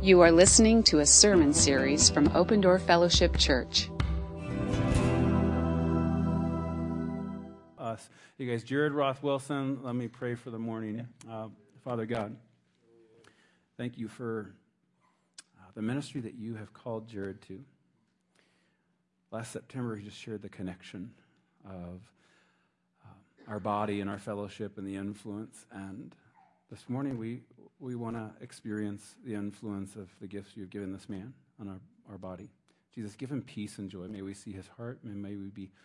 You are listening to a sermon series from Open Door Fellowship Church. You guys, Jared Roth Wilson, let me pray for the morning. Father God, thank you for the ministry that you have called Jared to. Last September, he just shared the connection of our body and our fellowship and the influence. And this morning, we want to experience the influence of the gifts you've given this man on our body. Jesus, give him peace and joy. May we see his heart, and may we be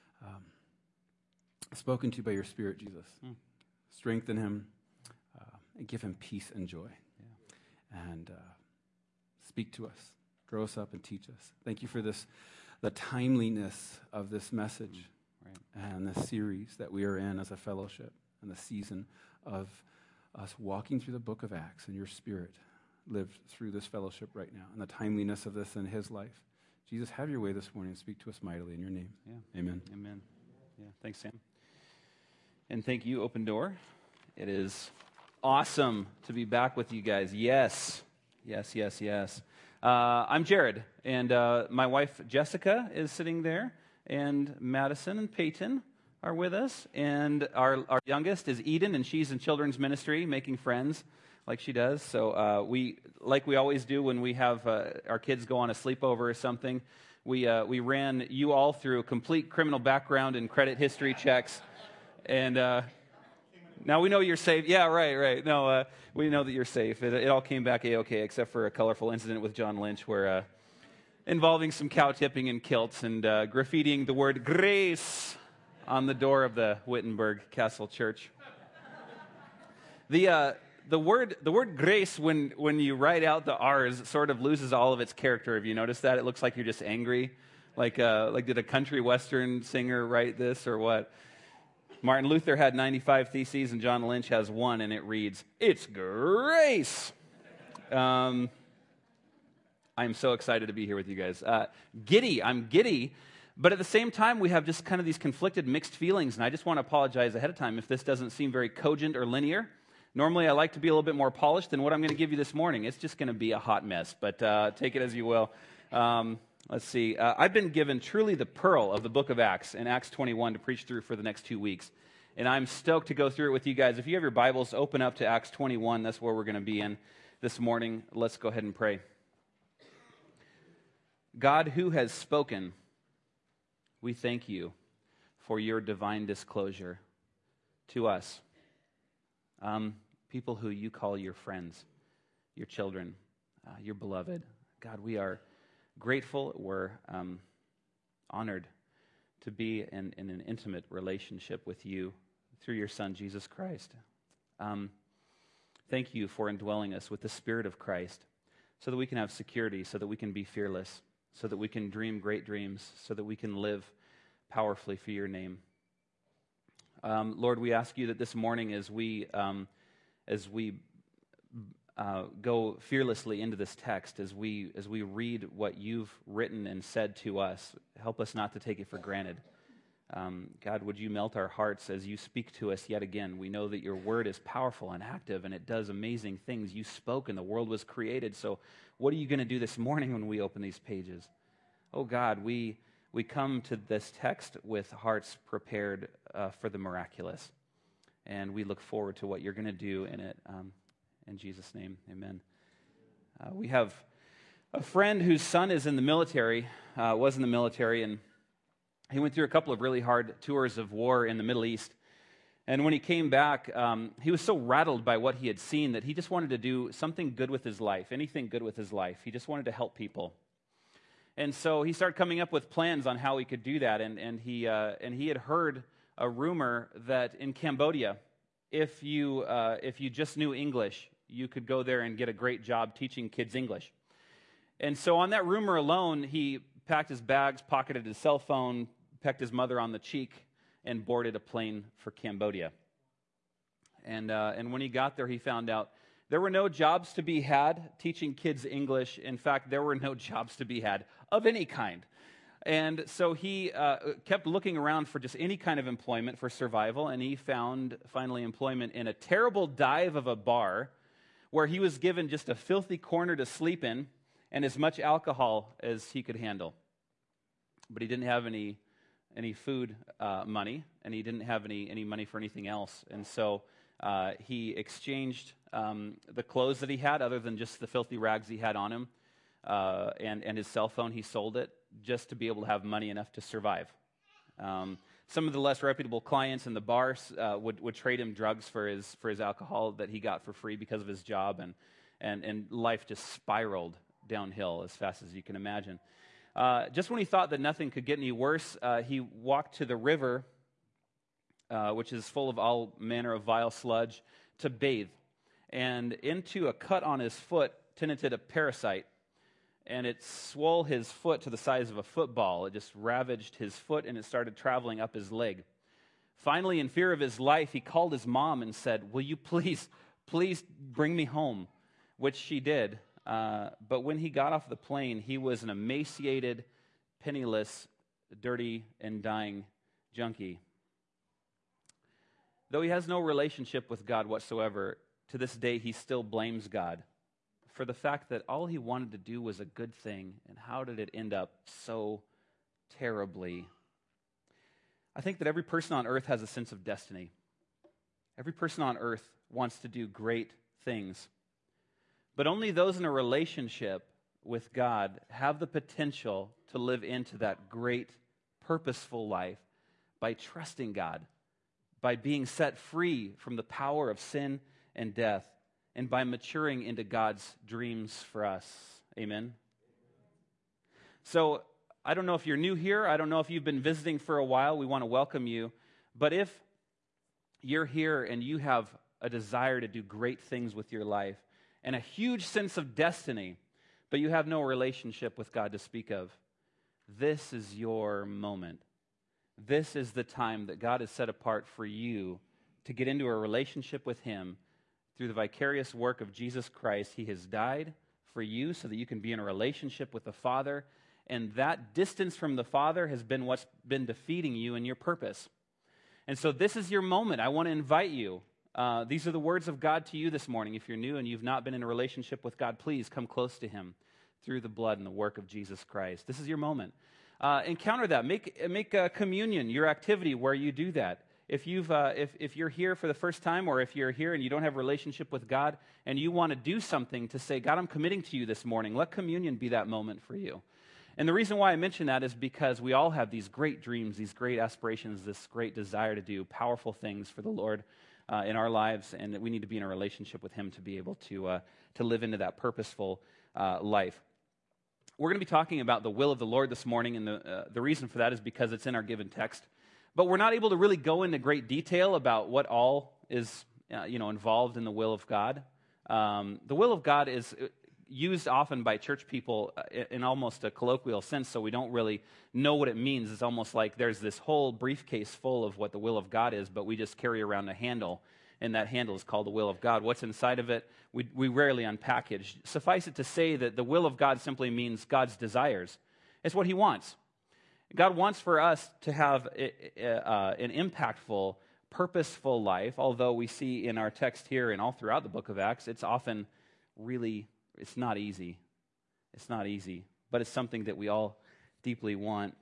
spoken to by your Spirit, Jesus. Strengthen him, and give him peace and joy. And speak to us, grow us up, and teach us. Thank you for the timeliness of this message and the series that we are in as a fellowship, and the season of us walking through the book of Acts, and your Spirit lived through this fellowship right now, and the timeliness of this in his life. Jesus, have your way this morning and speak to us mightily in your name. Amen. Amen. Yeah, thanks, Sam. And thank you, Open Door. It is awesome to be back with you guys. Yes. I'm Jared, and my wife, Jessica, is sitting there, and Madison and Peyton are with us, and our youngest is Eden, and she's in children's ministry, making friends like she does. So we always do when we have our kids go on a sleepover or something, we ran you all through complete criminal background and credit history checks, and now we know you're safe. Yeah, right. No, we know that you're safe. It all came back A-okay, except for a colorful incident with John Lynch where involving some cow tipping and kilts and graffitiing the word grace on the door of the Wittenberg Castle Church. The word grace, when you write out the R's, sort of loses all of its character. Have you noticed that? It looks like you're just angry. Like did a country western singer write this or what? Martin Luther had 95 theses and John Lynch has one, and it reads, "It's grace." I'm so excited to be here with you guys. I'm giddy. But at the same time, we have just kind of these conflicted, mixed feelings, and I just want to apologize ahead of time if this doesn't seem very cogent or linear. Normally, I like to be a little bit more polished than what I'm going to give you this morning. It's just going to be a hot mess, but take it as you will. Let's see. I've been given truly the pearl of the book of Acts in Acts 21 to preach through for the next 2 weeks, and I'm stoked to go through it with you guys. If you have your Bibles, open up to Acts 21. That's where we're going to be in this morning. Let's go ahead and pray. God, who has spoken, we thank you for your divine disclosure to us, people who you call your friends, your children, your beloved. God, we are grateful. We're honored to be in an intimate relationship with you through your Son, Jesus Christ. Thank you for indwelling us with the Spirit of Christ so that we can have security, so that we can be fearless, so that we can dream great dreams, so that we can live powerfully for your name. Lord, we ask you that this morning as we go fearlessly into this text, as we read what you've written and said to us, help us not to take it for granted. God, would you melt our hearts as you speak to us yet again? We know that your word is powerful and active, and it does amazing things. You spoke and the world was created, so what are you going to do this morning when we open these pages? Oh God, we come to this text with hearts prepared for the miraculous, and we look forward to what you're going to do in it. In Jesus' name, amen. We have a friend whose son is in the military, was in the military, and he went through a couple of really hard tours of war in the Middle East. And when he came back, he was so rattled by what he had seen that he just wanted to do something good with his life, anything good with his life. He just wanted to help people. And so he started coming up with plans on how he could do that. And he had heard a rumor that in Cambodia, if you just knew English, you could go there and get a great job teaching kids English. And so on that rumor alone, he packed his bags, pocketed his cell phone, pecked his mother on the cheek, and boarded a plane for Cambodia. And when he got there, he found out there were no jobs to be had teaching kids English. In fact, there were no jobs to be had of any kind. And so he kept looking around for just any kind of employment for survival, and he found finally employment in a terrible dive of a bar where he was given just a filthy corner to sleep in and as much alcohol as he could handle. But he didn't have any food money, and he didn't have any money for anything else. And so he exchanged the clothes that he had, other than just the filthy rags he had on him, and his cell phone. He sold it just to be able to have money enough to survive. Some of the less reputable clients in the bars would trade him drugs for his alcohol that he got for free because of his job, and life just spiraled downhill as fast as you can imagine. Just when he thought that nothing could get any worse, he walked to the river, which is full of all manner of vile sludge, to bathe. And into a cut on his foot tenanted a parasite, and it swole his foot to the size of a football. It just ravaged his foot, and it started traveling up his leg. Finally, in fear of his life, he called his mom and said, "Will you please bring me home?" Which she did. But when he got off the plane, he was an emaciated, penniless, dirty, and dying junkie. Though he has no relationship with God whatsoever, to this day he still blames God for the fact that all he wanted to do was a good thing, and how did it end up so terribly? I think that every person on earth has a sense of destiny. Every person on earth wants to do great things. But only those in a relationship with God have the potential to live into that great, purposeful life by trusting God, by being set free from the power of sin and death, and by maturing into God's dreams for us. Amen? So, I don't know if you're new here. I don't know if you've been visiting for a while. We want to welcome you. But if you're here and you have a desire to do great things with your life, and a huge sense of destiny, but you have no relationship with God to speak of, this is your moment. This is the time that God has set apart for you to get into a relationship with Him through the vicarious work of Jesus Christ. He has died for you so that you can be in a relationship with the Father, and that distance from the Father has been what's been defeating you in your purpose. And so this is your moment. I want to invite you. These are the words of God to you this morning. If you're new and you've not been in a relationship with God, please come close to Him through the blood and the work of Jesus Christ. This is your moment. Encounter that. Make communion your activity where you do that. If you're here for the first time, or if you're here and you don't have a relationship with God and you want to do something to say, God, I'm committing to you this morning, let communion be that moment for you. And the reason why I mention that is because we all have these great dreams, these great aspirations, this great desire to do powerful things for the Lord in our lives, and we need to be in a relationship with Him to be able to live into that purposeful life. We're going to be talking about the will of the Lord this morning, and the reason for that is because it's in our given text. But we're not able to really go into great detail about what all is involved in the will of God. The will of God is used often by church people in almost a colloquial sense, so we don't really know what it means. It's almost like there's this whole briefcase full of what the will of God is, but we just carry around a handle, and that handle is called the will of God. What's inside of it, we rarely unpackage. Suffice it to say that the will of God simply means God's desires. It's what He wants. God wants for us to have an impactful, purposeful life, although we see in our text here and all throughout the book of Acts, it's often really, it's not easy. It's not easy, but it's something that we all deeply want.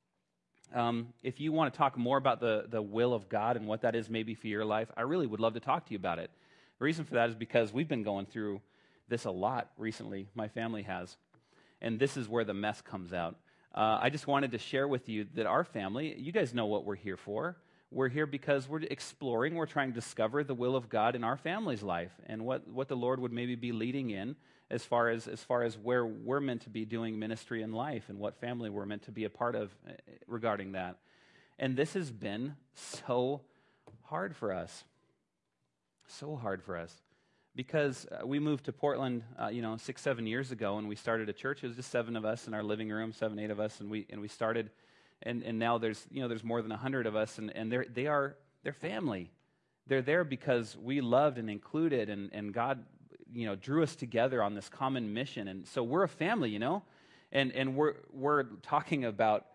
If you want to talk more about the will of God and what that is maybe for your life, I really would love to talk to you about it. The reason for that is because we've been going through this a lot recently. My family has. And this is where the mess comes out. I just wanted to share with you that our family, you guys know what we're here for. We're here because we're exploring, we're trying to discover the will of God in our family's life and what the Lord would maybe be leading in as far as where we're meant to be doing ministry in life and what family we're meant to be a part of regarding that. And this has been so hard for us. So hard for us. Because we moved to Portland, 6-7 years ago, and we started a church. It was just 7 of us in our living room, 7-8 of us, and we started. And now there's more than 100 of us, and they're family. They're there because we loved and included, and God, drew us together on this common mission. And so we're a family, and we're talking about,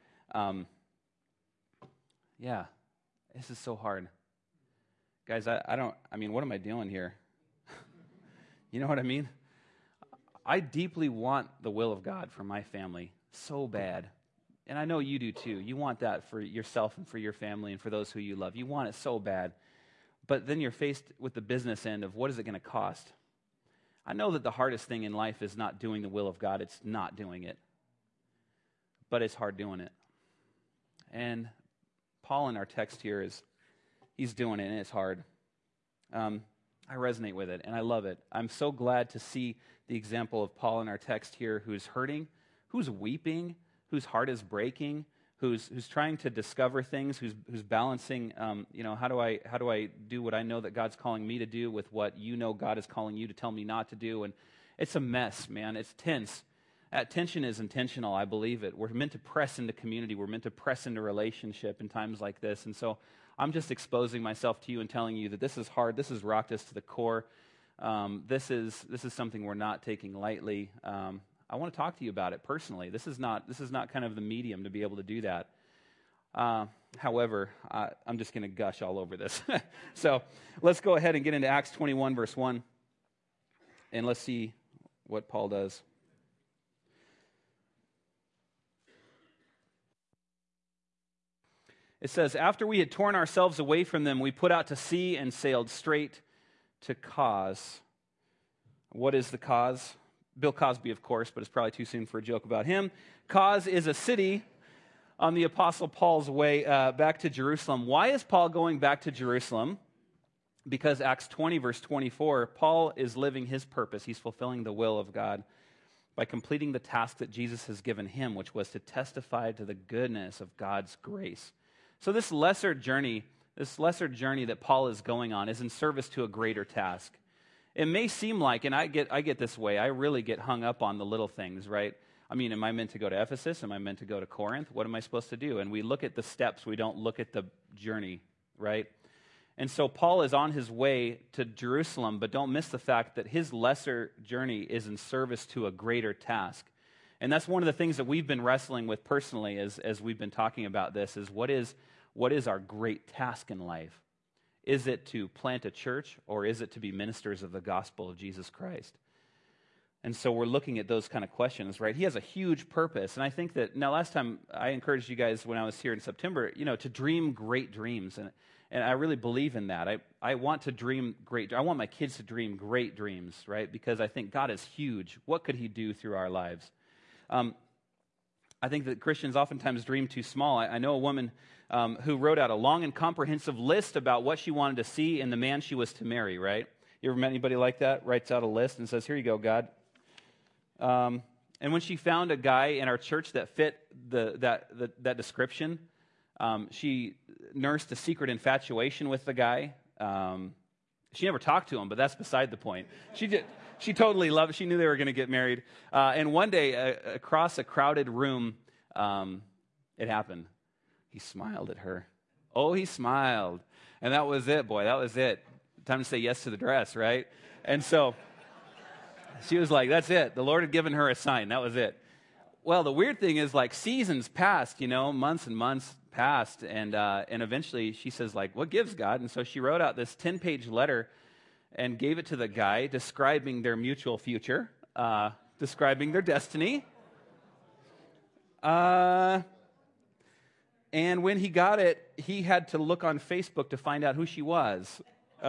this is so hard, guys. What am I doing here? You know what I mean? I deeply want the will of God for my family so bad. And I know you do too. You want that for yourself and for your family and for those who you love. You want it so bad. But then you're faced with the business end of what is it going to cost? I know that the hardest thing in life is not doing the will of God. It's not doing it. But it's hard doing it. And Paul in our text here he's doing it, and it's hard. I resonate with it, and I love it. I'm so glad to see the example of Paul in our text here, who's hurting, who's weeping, whose heart is breaking, who's trying to discover things, who's balancing, how do I do what I know that God's calling me to do with what you know God is calling you to tell me not to do? And it's a mess, man. It's tense. That tension is intentional. I believe it. We're meant to press into community. We're meant to press into relationship in times like this. And so I'm just exposing myself to you and telling you that this is hard. This has rocked us to the core. This is something we're not taking lightly. I want to talk to you about it personally. This is not kind of the medium to be able to do that. However, I'm just going to gush all over this. So let's go ahead and get into Acts 21, verse 1, and let's see what Paul does. It says, after we had torn ourselves away from them, we put out to sea and sailed straight to Cos. What is the Cos? Bill Cosby, of course, but it's probably too soon for a joke about him. Cos is a city on the Apostle Paul's way back to Jerusalem. Why is Paul going back to Jerusalem? Because Acts 20, verse 24, Paul is living his purpose. He's fulfilling the will of God by completing the task that Jesus has given him, which was to testify to the goodness of God's grace. So this lesser journey that Paul is going on is in service to a greater task. It may seem like, and I get this way, I really get hung up on the little things, right? I mean, am I meant to go to Ephesus? Am I meant to go to Corinth? What am I supposed to do? And we look at the steps, we don't look at the journey, right? And so Paul is on his way to Jerusalem, but don't miss the fact that his lesser journey is in service to a greater task. And that's one of the things that we've been wrestling with personally as we've been talking about this, is what is our great task in life? Is it to plant a church, or is it to be ministers of the gospel of Jesus Christ? And so we're looking at those kind of questions, right? He has a huge purpose. And I think that, now last time I encouraged you guys when I was here in September, to dream great dreams. And I really believe in that. I want to dream great. I want my kids to dream great dreams, right? Because I think God is huge. What could he do through our lives? I think that Christians oftentimes dream too small. I know a woman who wrote out a long and comprehensive list about what she wanted to see in the man she was to marry, right? You ever met anybody like that? Writes out a list and says, here you go, God. And when she found a guy in our church that fit that description, she nursed a secret infatuation with the guy. She never talked to him, but that's beside the point. She totally loved it. She knew they were going to get married. And one day, across a crowded room, it happened. He smiled at her. Oh, he smiled. And that was it, boy. That was it. Time to say yes to the dress, right? And so she was like, that's it. The Lord had given her a sign. That was it. Well, the weird thing is, like, seasons passed, months and months passed. And eventually she says, like, what gives, God? And so she wrote out this 10-page letter and gave it to the guy, describing their mutual future, describing their destiny. And when he got it, he had to look on Facebook to find out who she was.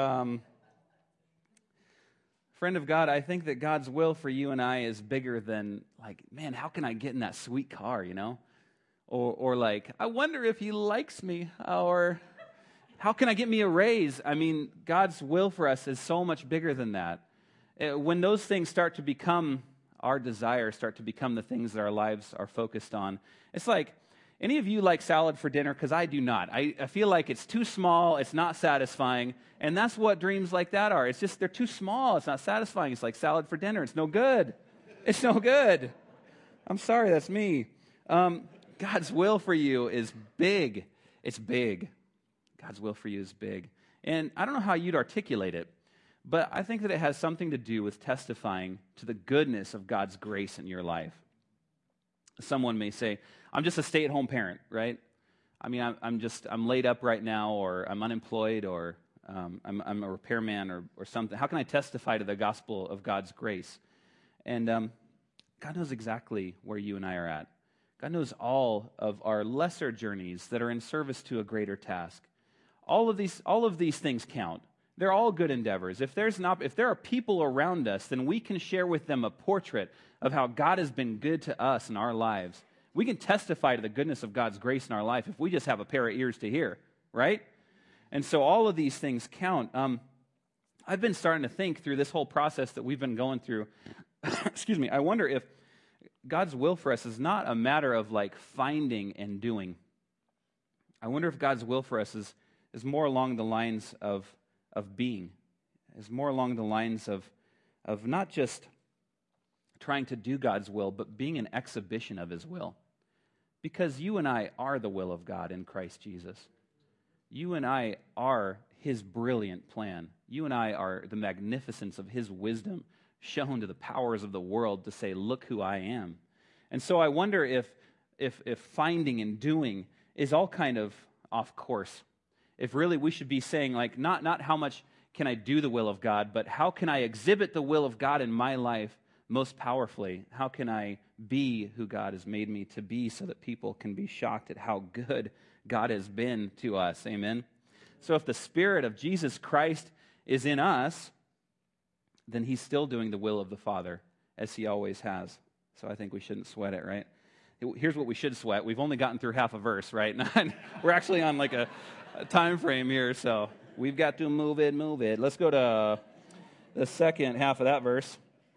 Friend of God, I think that God's will for you and I is bigger than, like, man, how can I get in that sweet car, Or like, I wonder if he likes me, or how can I get me a raise? I mean, God's will for us is so much bigger than that. When those things start to become our desire, start to become the things that our lives are focused on, it's like, any of you like salad for dinner? Because I do not. I feel like it's too small, it's not satisfying, and that's what dreams like that are. It's just, they're too small, it's not satisfying. It's like salad for dinner, it's no good. It's no good. I'm sorry, that's me. God's will for you is big. It's big. God's will for you is big. And I don't know how you'd articulate it, but I think that it has something to do with testifying to the goodness of God's grace in your life. Someone may say, I'm just a stay-at-home parent, right? I mean, I'm laid up right now, or I'm unemployed, or I'm a repairman or something. How can I testify to the gospel of God's grace? And God knows exactly where you and I are at. God knows all of our lesser journeys that are in service to a greater task. All of these things count. They're all good endeavors. If there are people around us, then we can share with them a portrait of how God has been good to us in our lives. We can testify to the goodness of God's grace in our life if we just have a pair of ears to hear, right? And so all of these things count. I've been starting to think through this whole process that we've been going through. Excuse me. I wonder if God's will for us is not a matter of like finding and doing. I wonder if God's will for us is more along the lines of being, is more along the lines of not just trying to do God's will, but being an exhibition of His will. Because you and I are the will of God in Christ Jesus. You and I are His brilliant plan. You and I are the magnificence of His wisdom shown to the powers of the world to say, look who I am. And so I wonder if finding and doing is all kind of off course. If really we should be saying, like, not how much can I do the will of God, but how can I exhibit the will of God in my life most powerfully? How can I be who God has made me to be so that people can be shocked at how good God has been to us? Amen? So if the Spirit of Jesus Christ is in us, then He's still doing the will of the Father, as He always has. So I think we shouldn't sweat it, right? Here's what we should sweat. We've only gotten through half a verse, right? We're actually on like a time frame here, so we've got to move it. Let's go to the second half of that verse.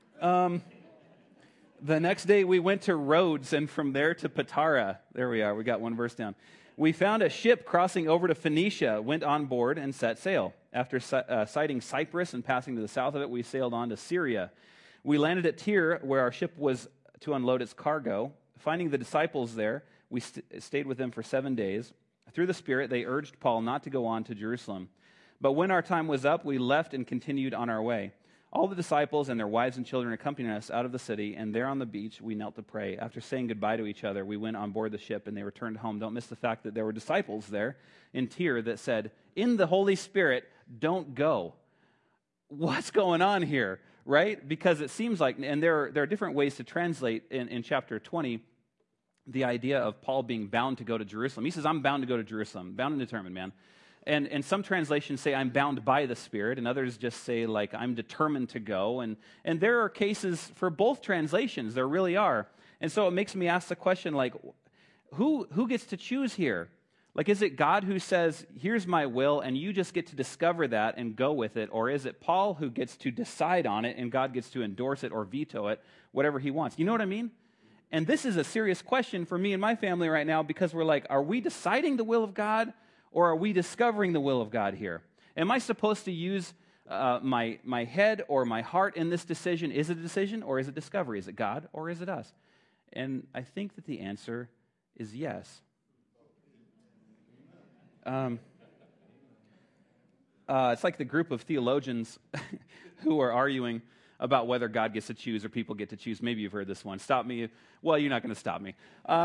The next day we went to Rhodes, and from there to Patara. There we are. We got one verse down. We found a ship crossing over to Phoenicia, went on board, and set sail. After sighting Cyprus and passing to the south of it, we sailed on to Syria. We landed at Tyre, where our ship was to unload its cargo. Finding the disciples there, we stayed with them for 7 days. Through the Spirit, they urged Paul not to go on to Jerusalem. But when our time was up, we left and continued on our way. All the disciples and their wives and children accompanied us out of the city, and there on the beach we knelt to pray. After saying goodbye to each other, we went on board the ship, and they returned home. Don't miss the fact that there were disciples there in Tyre that said, in the Holy Spirit, don't go. What's going on here, right? Because it seems like, and there are different ways to translate in chapter 20, the idea of Paul being bound to go to Jerusalem. He says, I'm bound to go to Jerusalem, bound and determined, man. And some translations say I'm bound by the Spirit, and others just say like I'm determined to go. And there are cases for both translations. There really are. And so it makes me ask the question, like, who gets to choose here? Like, is it God who says, here's my will, and you just get to discover that and go with it? Or is it Paul who gets to decide on it, and God gets to endorse it or veto it, whatever he wants? You know what I mean? And this is a serious question for me and my family right now, because we're like, are we deciding the will of God? Or are we discovering the will of God here? Am I supposed to use my head or my heart in this decision? Is it a decision or is it discovery? Is it God or is it us? And I think that the answer is yes. It's like the group of theologians who are arguing about whether God gets to choose or people get to choose. Maybe you've heard this one. Stop me. Well, you're not going to stop me.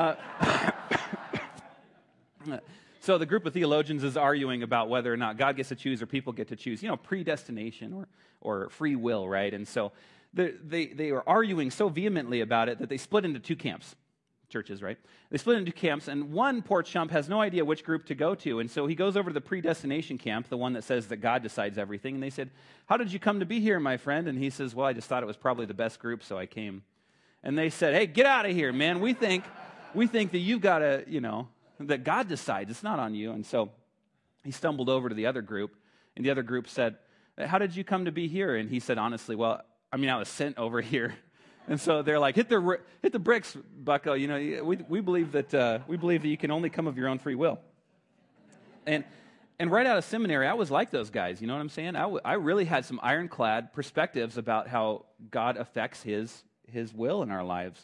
So the group of theologians is arguing about whether or not God gets to choose or people get to choose, predestination or free will, right? And so they are arguing so vehemently about it that they split into two camps, churches, right? They split into camps, and one poor chump has no idea which group to go to, and so he goes over to the predestination camp, the one that says that God decides everything, and they said, how did you come to be here, my friend? And he says, well, I just thought it was probably the best group, so I came. And they said, hey, get out of here, man. We think that you've got to, that God decides. It's not on you. And so he stumbled over to the other group, and the other group said, how did you come to be here? And he said, honestly, well, I was sent over here. And so they're like, hit the bricks, bucko. We believe that you can only come of your own free will. And right out of seminary, I was like those guys. You know what I'm saying? I really had some ironclad perspectives about how God affects His will in our lives.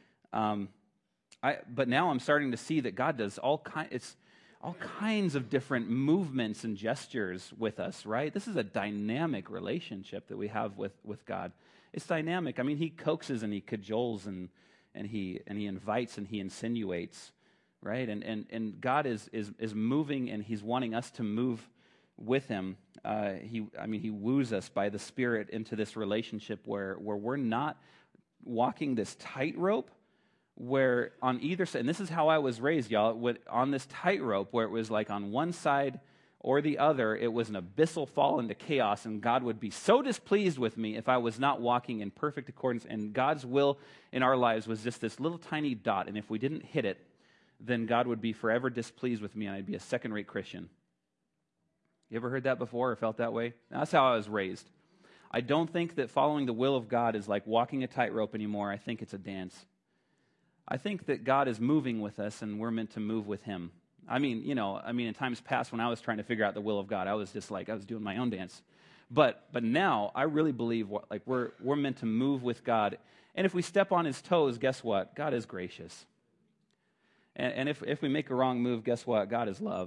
But now I'm starting to see that God does all kinds of different movements and gestures with us, right? This is a dynamic relationship that we have with God. It's dynamic. He coaxes and he cajoles and he invites and he insinuates, right? And God is moving, and He's wanting us to move with Him. He woos us by the Spirit into this relationship where we're not walking this tightrope, where on either side, and this is how I was raised, y'all, on this tightrope where it was like on one side or the other, it was an abyssal fall into chaos, and God would be so displeased with me if I was not walking in perfect accordance, and God's will in our lives was just this little tiny dot, and if we didn't hit it, then God would be forever displeased with me, and I'd be a second-rate Christian. You ever heard that before or felt that way? That's how I was raised. I don't think that following the will of God is like walking a tightrope anymore. I think it's a dance. I think that God is moving with us, and we're meant to move with Him. In times past when I was trying to figure out the will of God, I was just like, I was doing my own dance. But now I really believe we're meant to move with God. And if we step on His toes, guess what? God is gracious. And if we make a wrong move, guess what? God is love.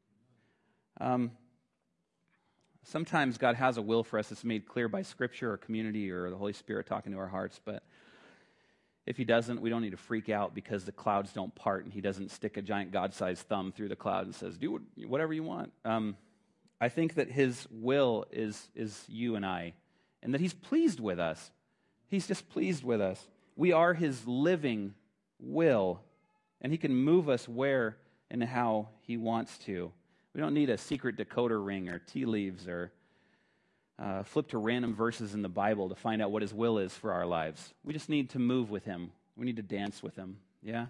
Sometimes God has a will for us that's made clear by Scripture or community or the Holy Spirit talking to our hearts, but if He doesn't, we don't need to freak out because the clouds don't part and He doesn't stick a giant God-sized thumb through the cloud and says, do whatever you want. I think that His will is you and I, and that He's pleased with us. He's just pleased with us. We are His living will, and He can move us where and how He wants to. We don't need a secret decoder ring or tea leaves or flip to random verses in the Bible to find out what His will is for our lives. We just need to move with Him. We need to dance with Him. Yeah?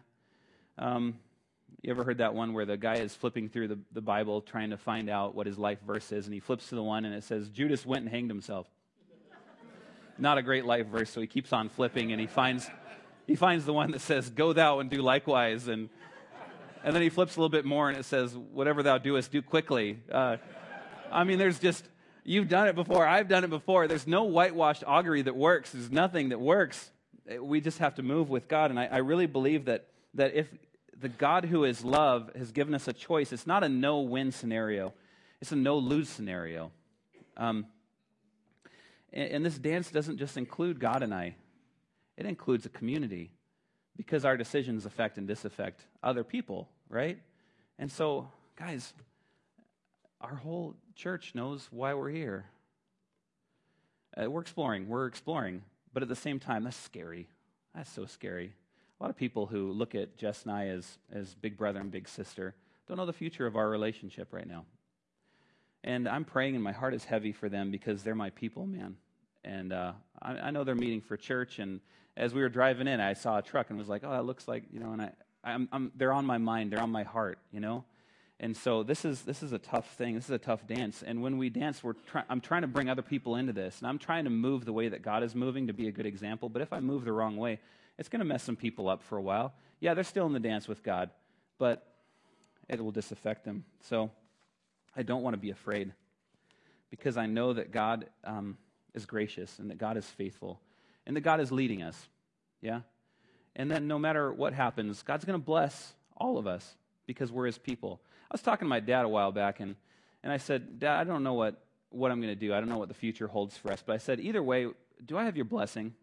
You ever heard that one where the guy is flipping through the Bible trying to find out what his life verse is, and he flips to the one and it says, Judas went and hanged himself. Not a great life verse, so he keeps on flipping, and he finds the one that says, go thou and do likewise, and then he flips a little bit more and it says, whatever thou doest, do quickly. There's just, you've done it before, I've done it before. There's no whitewashed augury that works. There's nothing that works. We just have to move with God. And I really believe that if the God who is love has given us a choice, it's not a no-win scenario. It's a no-lose scenario. And this dance doesn't just include God and I. It includes a community, because our decisions affect and disaffect other people, right? And so, guys, our whole church knows why we're here. We're exploring, but at the same time, that's scary. That's so scary. A lot of people who look at Jess and I as big brother and big sister don't know the future of our relationship right now. And I'm praying, and my heart is heavy for them because they're my people, man. And I know they're meeting for church, and as we were driving in, I saw a truck and was like, oh, that looks like, and they're on my mind, they're on my heart, And so this is a tough thing. This is a tough dance. And when we dance, I'm trying to bring other people into this, and I'm trying to move the way that God is moving to be a good example. But if I move the wrong way, it's going to mess some people up for a while. Yeah, they're still in the dance with God, but it will disaffect them. So I don't want to be afraid, because I know that God is gracious, and that God is faithful, and that God is leading us. Yeah? And then no matter what happens, God's going to bless all of us because we're His people. I was talking to my dad a while back, and I said, Dad, I don't know what I'm going to do. I don't know what the future holds for us. But I said, either way, do I have your blessing?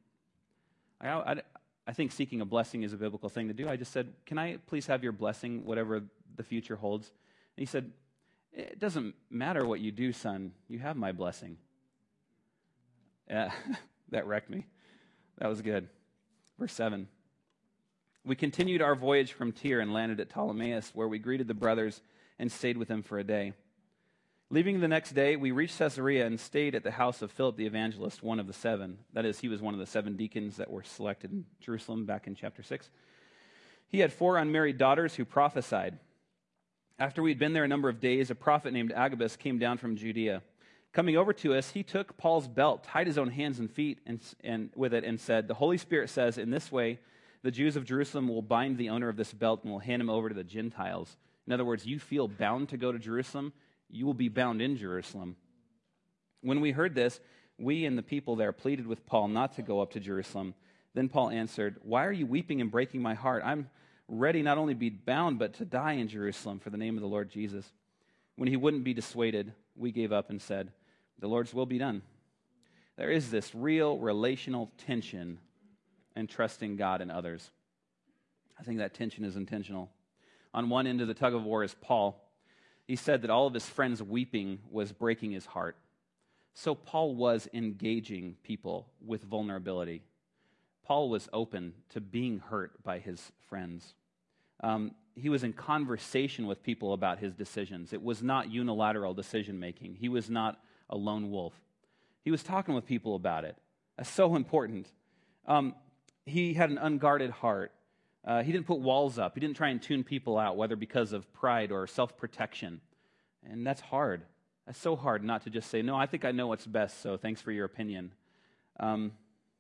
I think seeking a blessing is a biblical thing to do. I just said, can I please have your blessing, whatever the future holds? And he said, it doesn't matter what you do, son. You have my blessing. Yeah, that wrecked me. That was good. Verse 7. We continued our voyage from Tyre and landed at Ptolemais, where we greeted the brothers and stayed with them for a day. Leaving the next day, we reached Caesarea and stayed at the house of Philip the evangelist, one of the seven. That is, he was one of the 7 deacons that were selected in Jerusalem back in chapter 6. He had 4 unmarried daughters who prophesied. After we'd been there a number of days, a prophet named Agabus came down from Judea. Coming over to us, he took Paul's belt, tied his own hands and feet and with it, and said, the Holy Spirit says, in this way, the Jews of Jerusalem will bind the owner of this belt and will hand him over to the Gentiles. In other words, you feel bound to go to Jerusalem, you will be bound in Jerusalem. When we heard this, we and the people there pleaded with Paul not to go up to Jerusalem. Then Paul answered, why are you weeping and breaking my heart? I'm ready not only to be bound, but to die in Jerusalem for the name of the Lord Jesus. When he wouldn't be dissuaded, we gave up and said, the Lord's will be done. There is this real relational tension in trusting God and others. I think that tension is intentional. On one end of the tug of war is Paul. he said that all of his friends weeping was breaking his heart. So Paul was engaging people with vulnerability. Paul was open to being hurt by his friends. He was in conversation with people about his decisions. It was not unilateral decision-making. He was not a lone wolf. He was talking with people about it. That's so important. He had an unguarded heart. He didn't put walls up. He didn't try and tune people out, whether because of pride or self-protection. And that's hard. That's so hard not to just say, no, I think I know what's best, so thanks for your opinion. Paul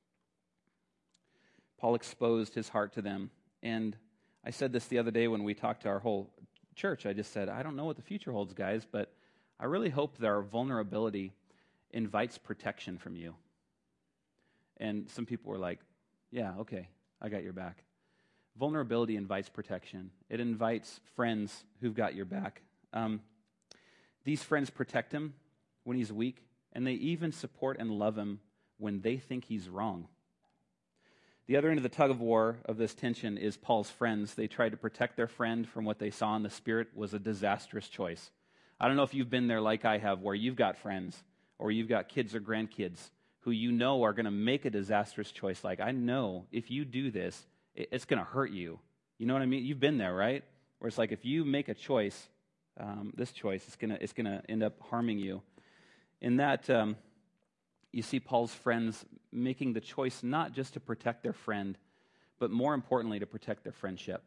exposed his heart to them. And I said this the other day when we talked to our whole church. I just said, I don't know what the future holds, guys, but I really hope that our vulnerability invites protection from you. And some people were like, yeah, okay, I got your back. Vulnerability invites protection. It invites friends who've got your back. These friends protect him when he's weak, and they even support and love him when they think he's wrong. The other end of the tug of war of this tension is Paul's friends. They tried to protect their friend from what they saw in the Spirit was a disastrous choice. I don't know if you've been there like I have, where you've got friends or you've got kids or grandkids who you know are going to make a disastrous choice. Like, I know if you do this, it's going to hurt you. You know what I mean? You've been there, right? Where it's like if you make a choice, this choice, it's going to end up harming you. In that, you see Paul's friends making the choice not just to protect their friend, but more importantly, to protect their friendship.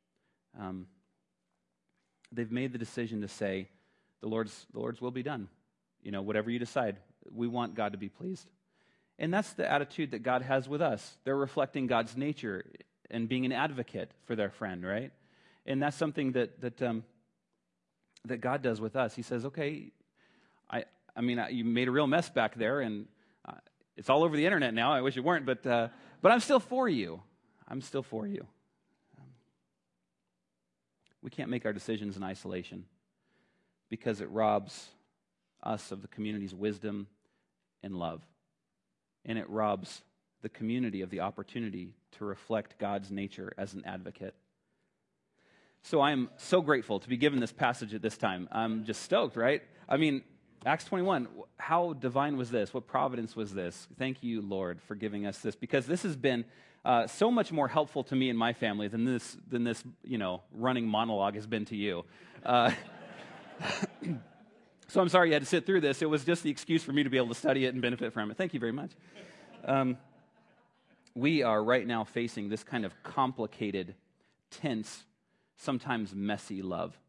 They've made the decision to say, the Lord's will be done. You know, whatever you decide, we want God to be pleased. And that's the attitude that God has with us. They're reflecting God's nature and being an advocate for their friend, right? And that's something that God does with us. He says, okay, I mean, you made a real mess back there, and it's all over the internet now. I wish it weren't, but I'm still for you. I'm still for you. We can't make our decisions in isolation because it robs us of the community's wisdom and love. And it robs the community of the opportunity to reflect God's nature as an advocate. So I am so grateful to be given this passage at this time. I'm just stoked, right? I mean, Acts 21, how divine was this? What providence was this? Thank you, Lord, for giving us this, because this has been so much more helpful to me and my family than this running monologue has been to you. So I'm sorry you had to sit through this. It was just the excuse for me to be able to study it and benefit from it. Thank you very much. We are right now facing this kind of complicated, tense, sometimes messy love.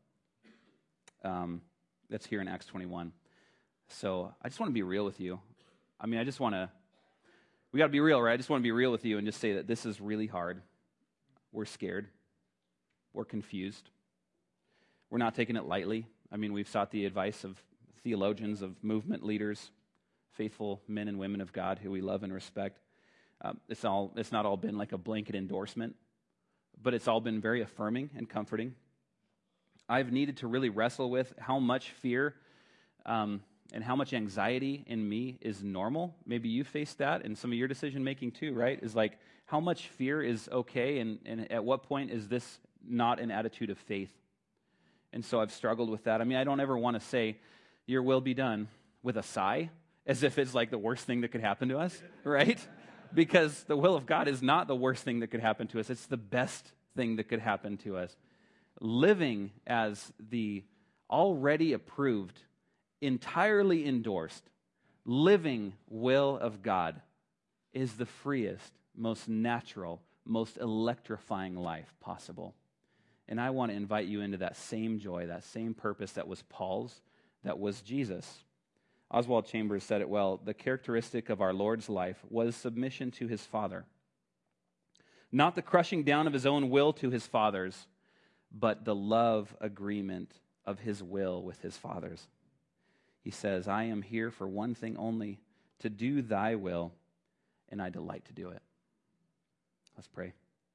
That's here in Acts 21. So I just want to be real with you. I mean, we got to be real, right? I just want to be real with you and just say that this is really hard. We're scared. We're confused. We're not taking it lightly. I mean, we've sought the advice of theologians, of movement leaders, faithful men and women of God who we love and respect. It's not all been like a blanket endorsement, but it's all been very affirming and comforting. I've needed to really wrestle with how much fear and how much anxiety in me is normal. Maybe you face that in some of your decision-making too, right? Is like, how much fear is okay, and at what point is this not an attitude of faith? And so I've struggled with that. I mean, I don't ever want to say, your will be done, with a sigh, as if it's like the worst thing that could happen to us, right? Because the will of God is not the worst thing that could happen to us. It's the best thing that could happen to us. Living as the already approved, entirely endorsed, living will of God is the freest, most natural, most electrifying life possible. And I want to invite you into that same joy, that same purpose that was Paul's, that was Jesus. Oswald Chambers said it well. The characteristic of our Lord's life was submission to his Father. Not the crushing down of his own will to his Father's, but the love agreement of his will with his Father's. He says, I am here for one thing only, to do thy will, and I delight to do it. Let's pray.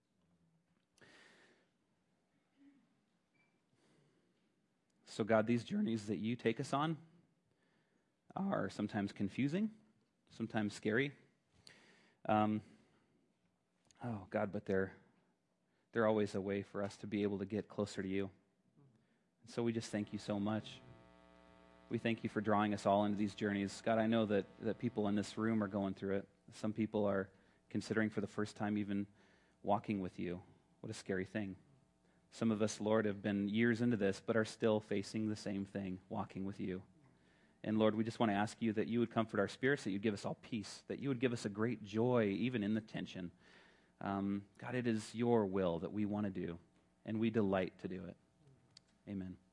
So God, these journeys that you take us on are sometimes confusing, sometimes scary. Oh God, but they're always a way for us to be able to get closer to you. So we just thank you so much. We thank you for drawing us all into these journeys. God, I know that people in this room are going through it. Some people are considering for the first time even walking with you. What a scary thing. Some of us, Lord, have been years into this, but are still facing the same thing, walking with you. And Lord, we just want to ask you that you would comfort our spirits, that you'd give us all peace, that you would give us a great joy, even in the tension. God, it is your will that we want to do, and we delight to do it. Amen.